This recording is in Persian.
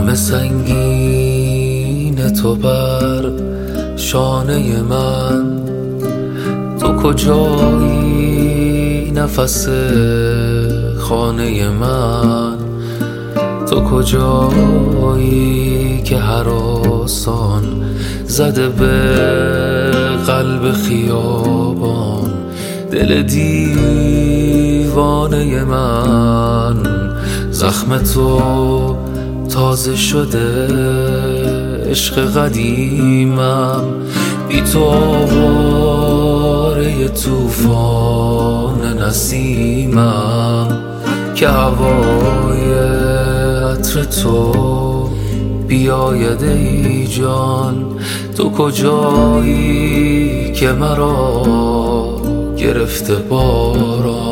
غم سنگین تو بر شانه من، تو کجایی نفس خانه من، تو کجایی که هراسان زده به قلب خیابان دل دیوانه من. زخم تو تازه شده عشق قدیمم، بی تو آواره توفان نسیمم که هوای عطر تو بیاید ای جان. تو کجایی که مرا گرفته باران؟